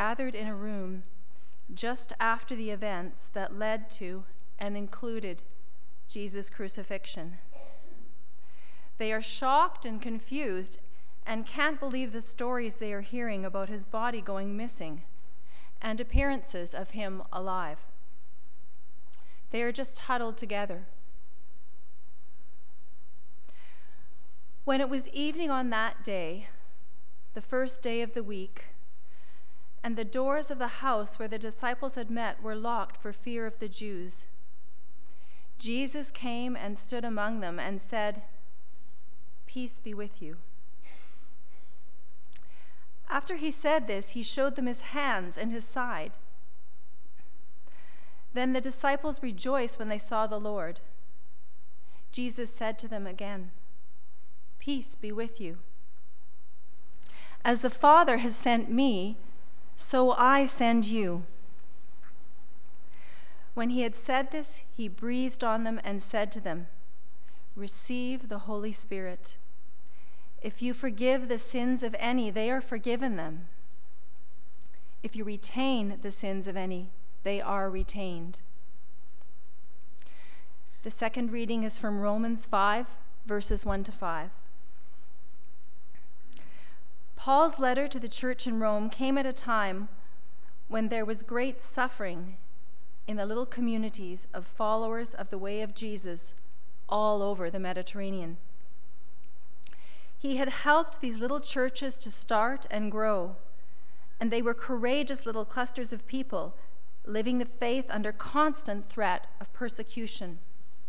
gathered in a room just after the events that led to and included Jesus' crucifixion. They are shocked and confused and can't believe the stories they are hearing about his body going missing and appearances of him alive. They are just huddled together. When it was evening on that day, the first day of the week, and the doors of the house where the disciples had met were locked for fear of the Jews, Jesus came and stood among them and said, "Peace be with you." After he said this, he showed them his hands and his side. Then the disciples rejoiced when they saw the Lord. Jesus said to them again, "Peace be with you. As the Father has sent me, so I send you." When he had said this, he breathed on them and said to them, "Receive the Holy Spirit. If you forgive the sins of any, they are forgiven them. If you retain the sins of any, they are retained." The second reading is from Romans 5, verses 1 to 5. Paul's letter to the church in Rome came at a time when there was great suffering in the little communities of followers of the way of Jesus all over the Mediterranean. He had helped these little churches to start and grow, and they were courageous little clusters of people living the faith under constant threat of persecution.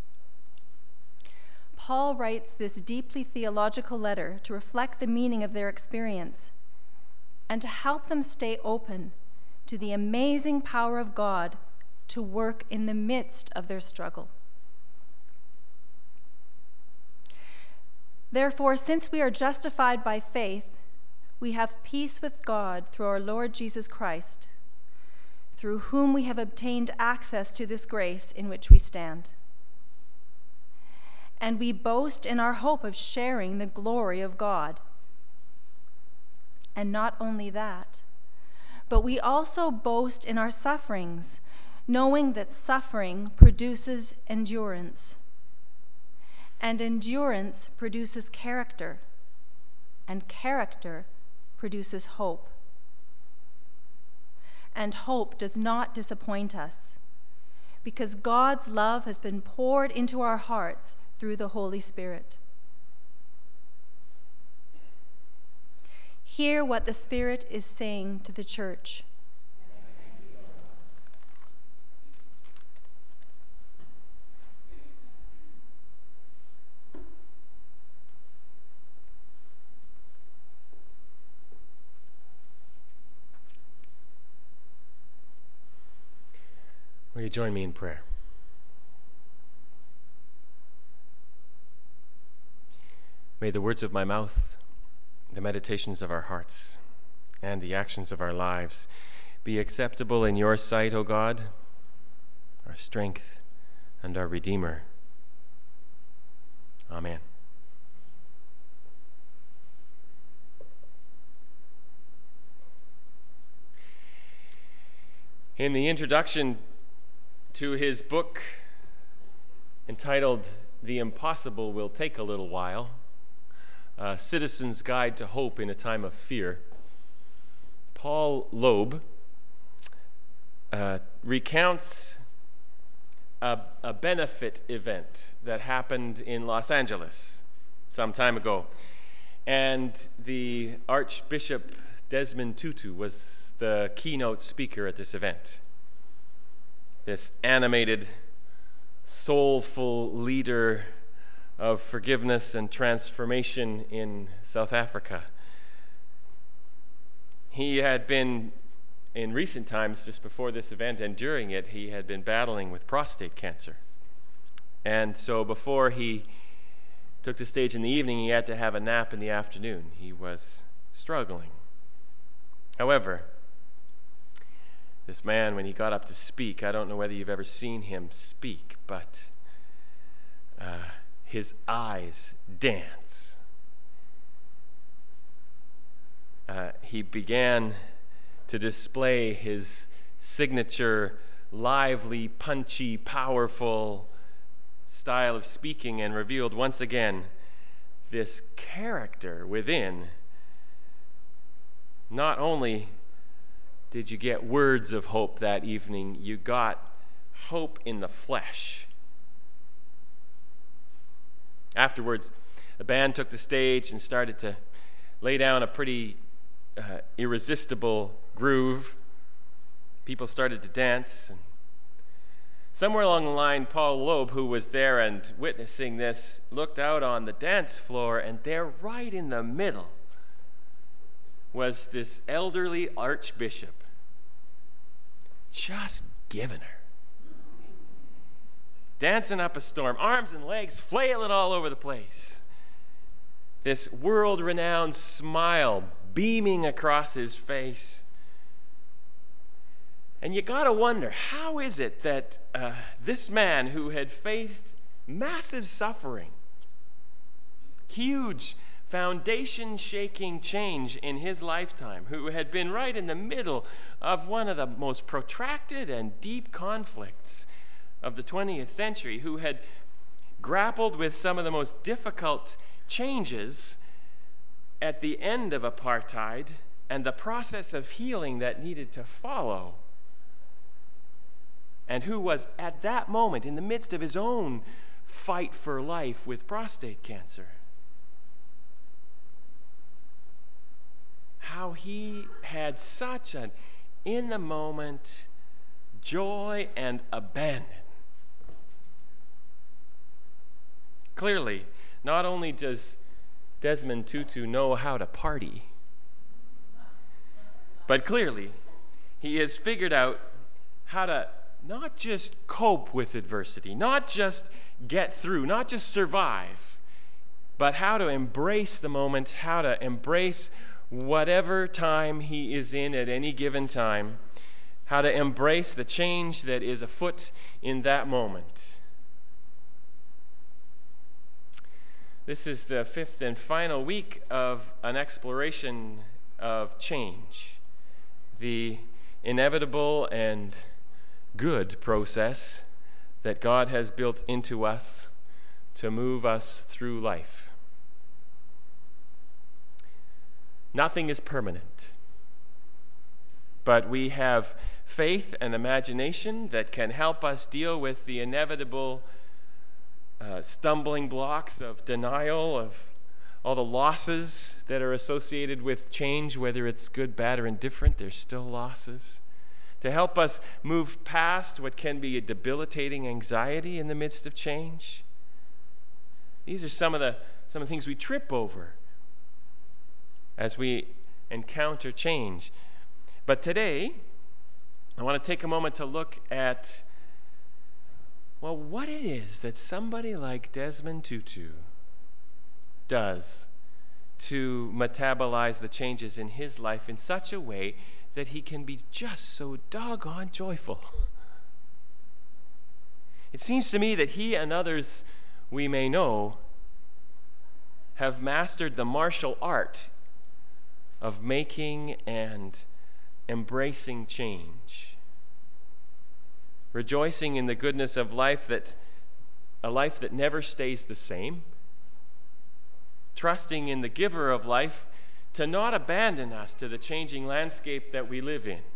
Paul writes this deeply theological letter to reflect the meaning of their experience and to help them stay open to the amazing power of God to work in the midst of their struggle. Therefore, since we are justified by faith, we have peace with God through our Lord Jesus Christ, through whom we have obtained access to this grace in which we stand. And we boast in our hope of sharing the glory of God. And not only that, but we also boast in our sufferings, knowing that suffering produces endurance. And endurance produces character, and character produces hope. And hope does not disappoint us, because God's love has been poured into our hearts through the Holy Spirit. Hear what the Spirit is saying to the church. Will you join me in prayer? May the words of my mouth, the meditations of our hearts, and the actions of our lives be acceptable in your sight, O God, our strength and our Redeemer. Amen. In the introduction to his book entitled "The Impossible Will Take a Little While," A Citizen's Guide to Hope in a Time of Fear, Paul Loeb recounts a benefit event that happened in Los Angeles some time ago. And the Archbishop Desmond Tutu was the keynote speaker at this event. This animated, soulful leader of forgiveness and transformation in South Africa. He had been, in recent times, just before this event and during it, he had been battling with prostate cancer. And so before he took the stage in the evening, he had to have a nap in the afternoon. He was struggling. However, this man, when he got up to speak, I don't know whether you've ever seen him speak, but his eyes dance. He began to display his signature, lively, punchy, powerful style of speaking, and revealed once again this character within. Not only did you get words of hope that evening, you got hope in the flesh. Afterwards, the band took the stage and started to lay down a pretty irresistible groove. People started to dance. And somewhere along the line, Paul Loeb, who was there and witnessing this, looked out on the dance floor, and there, right in the middle, was this elderly archbishop, just giving her. Dancing up a storm, arms and legs flailing all over the place. This world-renowned smile beaming across his face. And you got to wonder, how is it that this man who had faced massive suffering, huge foundation-shaking change in his lifetime, who had been right in the middle of one of the most protracted and deep conflicts of the 20th century, who had grappled with some of the most difficult changes at the end of apartheid and the process of healing that needed to follow, and who was at that moment in the midst of his own fight for life with prostate cancer. How he had such an in-the-moment joy and abandon. Clearly, not only does Desmond Tutu know how to party, but clearly he has figured out how to not just cope with adversity, not just get through, not just survive, but how to embrace the moment, how to embrace whatever time he is in at any given time, how to embrace the change that is afoot in that moment. This is the fifth and final week of an exploration of change, the inevitable and good process that God has built into us to move us through life. Nothing is permanent, but we have faith and imagination that can help us deal with the inevitable stumbling blocks of denial, of all the losses that are associated with change, whether it's good, bad, or indifferent. There's still losses. To help us move past what can be a debilitating anxiety in the midst of change. These are some of the things we trip over as we encounter change. But today, I want to take a moment to look at, well, what it is that somebody like Desmond Tutu does to metabolize the changes in his life in such a way that he can be just so doggone joyful. It seems to me that he and others we may know have mastered the martial art of making and embracing change, rejoicing in the goodness of life, a life that never stays the same, trusting in the giver of life to not abandon us to the changing landscape that we live in.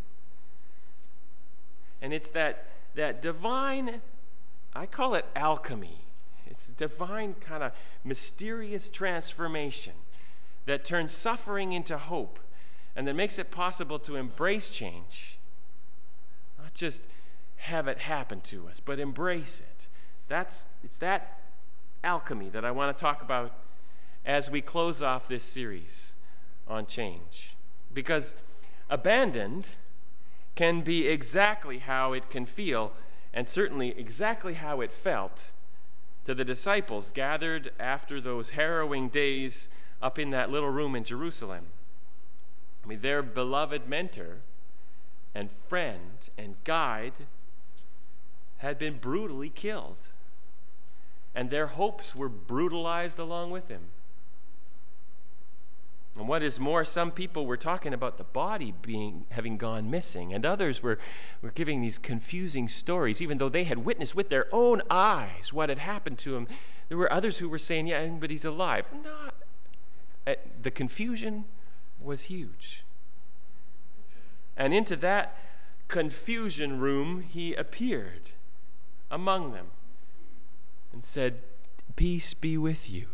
And it's that divine, I call it alchemy. It's a divine kind of mysterious transformation that turns suffering into hope and that makes it possible to embrace change. Not just have it happen to us, but embrace it. It's that alchemy that I want to talk about as we close off this series on change. Because abandoned can be exactly how it can feel, and certainly exactly how it felt to the disciples gathered after those harrowing days up in that little room in Jerusalem. I mean, their beloved mentor and friend and guide had been brutally killed, and their hopes were brutalized along with him. And what is more, some people were talking about the body having gone missing, and others were giving these confusing stories, even though they had witnessed with their own eyes what had happened to him. There were others who were saying, yeah, but he's alive. The confusion was huge. And into that confusion room he appeared among them and said, "Peace be with you."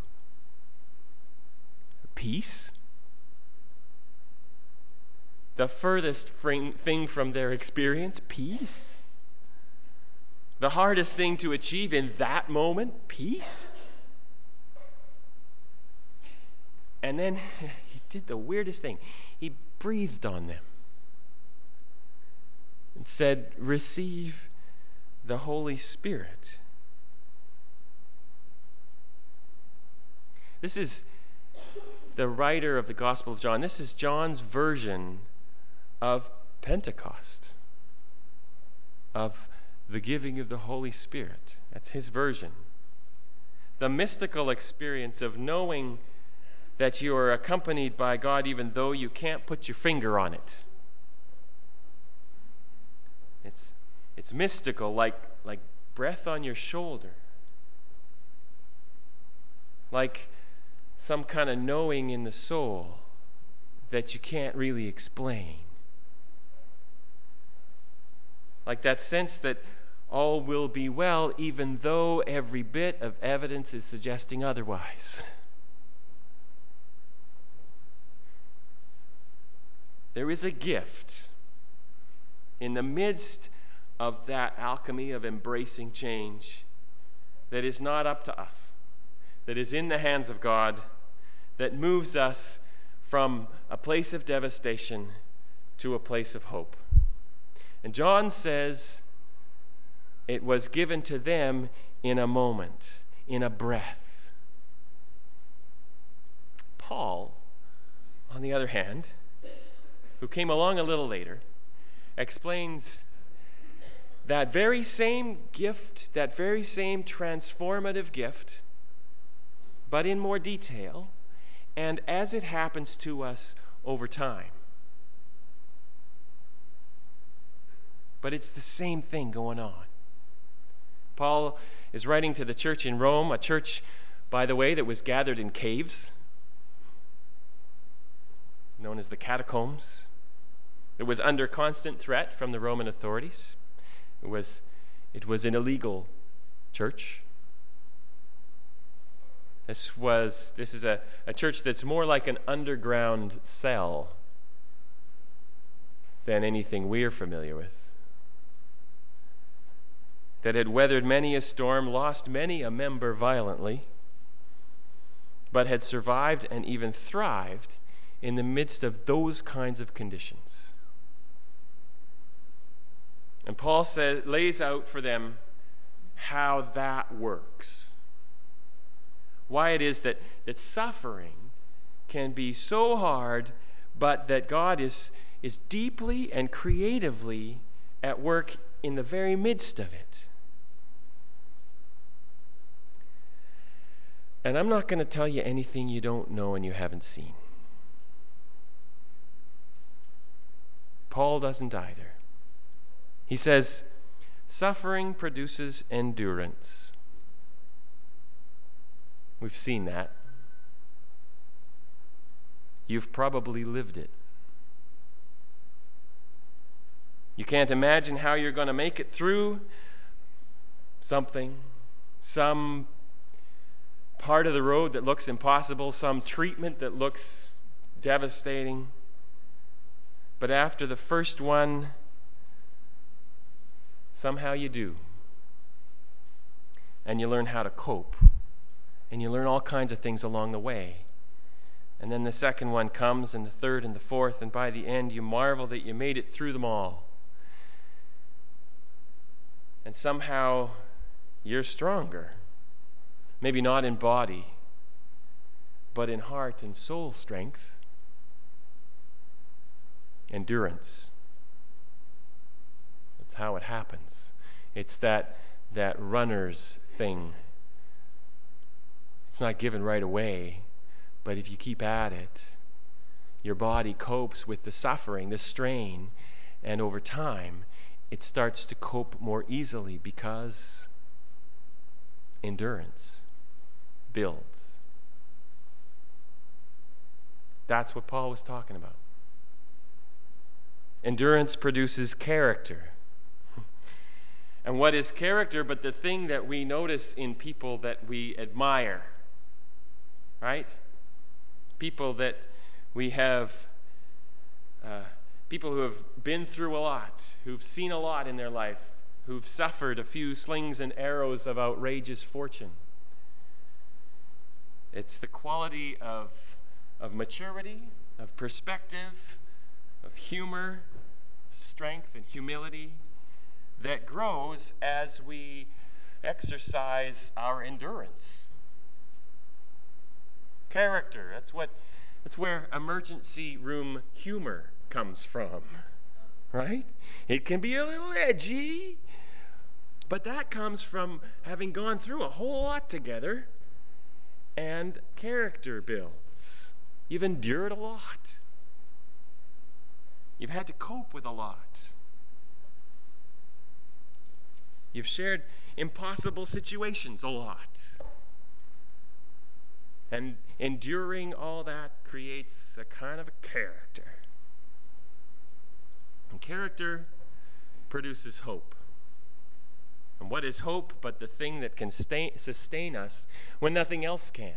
Peace? The furthest thing from their experience, peace? The hardest thing to achieve in that moment, peace? And then he did the weirdest thing. He breathed on them and said, "Receive the Holy Spirit." This is the writer of the Gospel of John. This is John's version of Pentecost, of the giving of the Holy Spirit. That's his version. The mystical experience of knowing that you are accompanied by God even though you can't put your finger on it. It's mystical, like breath on your shoulder. Like some kind of knowing in the soul that you can't really explain. Like that sense that all will be well, even though every bit of evidence is suggesting otherwise. There is a gift in the midst of that alchemy of embracing change that is not up to us, that is in the hands of God, that moves us from a place of devastation to a place of hope. And John says it was given to them in a moment, in a breath. Paul, on the other hand, who came along a little later, explains that very same gift, that very same transformative gift, but in more detail, and as it happens to us over time. But it's the same thing going on. Paul is writing to the church in Rome, a church, by the way, that was gathered in caves, known as the catacombs. It was under constant threat from the Roman authorities. It was an illegal church. This is a church that's more like an underground cell than anything we're familiar with. That had weathered many a storm, lost many a member violently, but had survived and even thrived in the midst of those kinds of conditions. And Paul lays out for them how that works. Why it is that suffering can be so hard, but that God is deeply and creatively at work in the very midst of it. And I'm not going to tell you anything you don't know and you haven't seen. Paul doesn't either. He says, suffering produces endurance. We've seen that. You've probably lived it. You can't imagine how you're going to make it through something, some part of the road that looks impossible, some treatment that looks devastating. But after the first one, somehow you do. And you learn how to cope. And you learn all kinds of things along the way. And then the second one comes, and the third, and the fourth, and by the end you marvel that you made it through them all. And somehow you're stronger. Maybe not in body, but in heart and soul strength. Endurance. That's how it happens. It's that runner's thing. It's not given right away, but if you keep at it, your body copes with the suffering, the strain, and over time, it starts to cope more easily because endurance builds. That's what Paul was talking about. Endurance produces character. And what is character but the thing that we notice in people that we admire? Right? People that we have, people who have been through a lot, who've seen a lot in their life, who've suffered a few slings and arrows of outrageous fortune. It's the quality of maturity, of perspective, of humor, strength, and humility that grows as we exercise our endurance. Character, that's where emergency room humor comes from, right? It can be a little edgy, but that comes from having gone through a whole lot together, and character builds. You've endured a lot. You've had to cope with a lot. You've shared impossible situations a lot. And enduring all that creates a kind of a character. And character produces hope. And what is hope but the thing that can sustain us when nothing else can?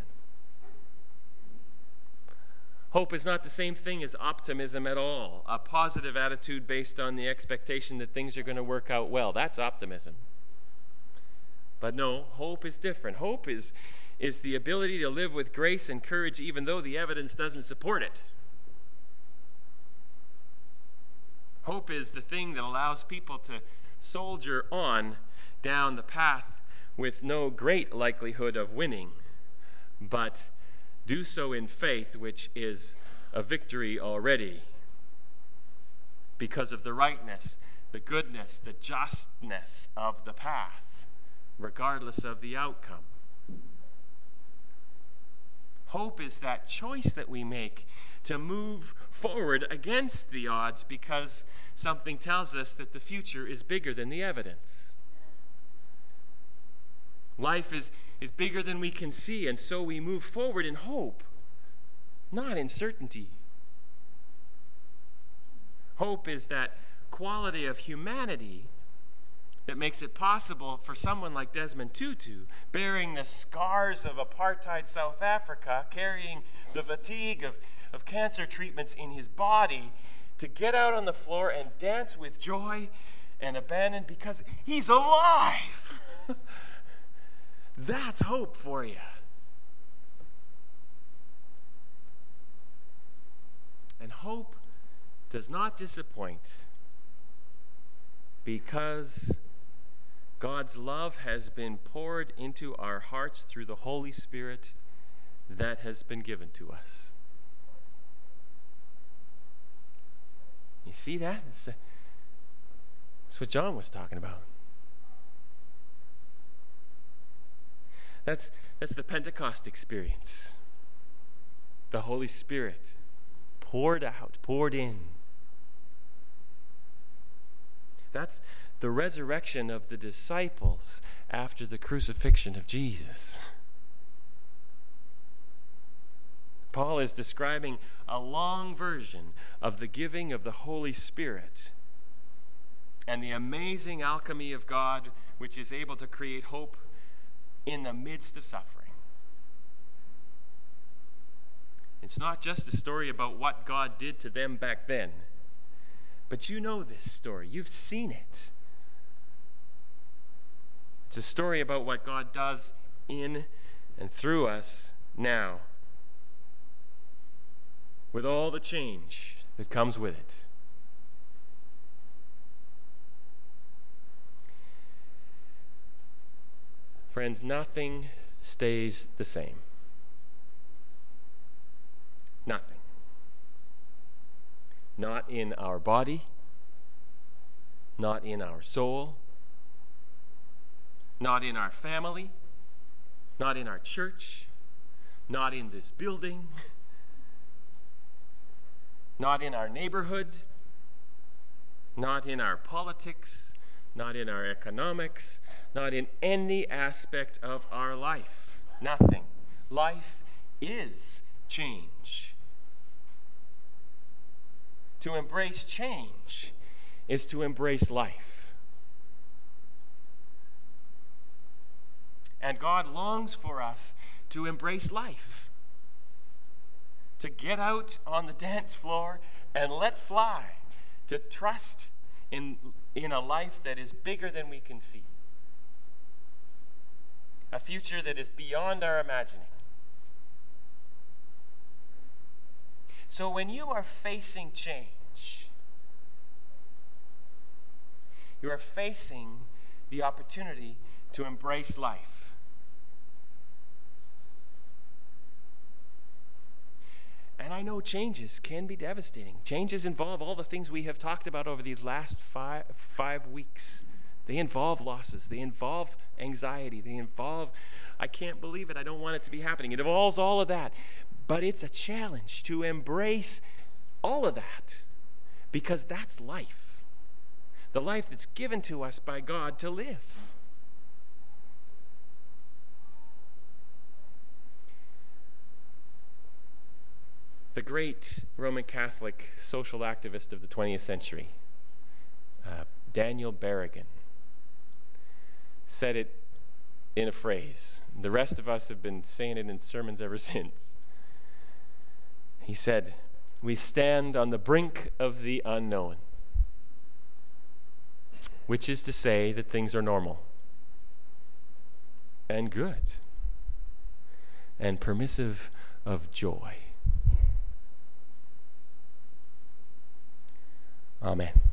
Hope is not the same thing as optimism at all. A positive attitude based on the expectation that things are going to work out well. That's optimism. But no, hope is different. Hope is the ability to live with grace and courage even though the evidence doesn't support it. Hope is the thing that allows people to soldier on down the path with no great likelihood of winning, but do so in faith, which is a victory already because of the rightness, the goodness, the justness of the path, regardless of the outcome. Hope is that choice that we make to move forward against the odds because something tells us that the future is bigger than the evidence. Life is bigger than we can see, and so we move forward in hope, not in certainty. Hope is that quality of humanity that makes it possible for someone like Desmond Tutu, bearing the scars of apartheid South Africa, carrying the fatigue of cancer treatments in his body, to get out on the floor and dance with joy and abandon because he's alive. That's hope for you. And hope does not disappoint because God's love has been poured into our hearts through the Holy Spirit that has been given to us. You see that? That's what John was talking about. That's the Pentecost experience. The Holy Spirit poured out, poured in. That's the resurrection of the disciples after the crucifixion of Jesus. Paul is describing a long version of the giving of the Holy Spirit and the amazing alchemy of God, which is able to create hope in the midst of suffering. It's not just a story about what God did to them back then, but you know this story. You've seen it. It's a story about what God does in and through us now, with all the change that comes with it. Friends, nothing stays the same. Nothing. Not in our body, not in our soul, not in our family, not in our church, not in this building. Not in our neighborhood, not in our politics, not in our economics, not in any aspect of our life. Nothing. Life is change. To embrace change is to embrace life. And God longs for us to embrace life. To get out on the dance floor and let fly. To trust in a life that is bigger than we can see. A future that is beyond our imagining. So when you are facing change, you are facing the opportunity to embrace life. And I know changes can be devastating. Changes involve all the things we have talked about over these last five weeks. They involve losses. They involve anxiety. They involve, I can't believe it. I don't want it to be happening. It involves all of that. But it's a challenge to embrace all of that because that's life. The life that's given to us by God to live. The great Roman Catholic social activist of the 20th century, Daniel Berrigan, said it in a phrase. The rest of us have been saying it in sermons ever since. He said, "We stand on the brink of the unknown," which is to say that things are normal and good and permissive of joy. Amen.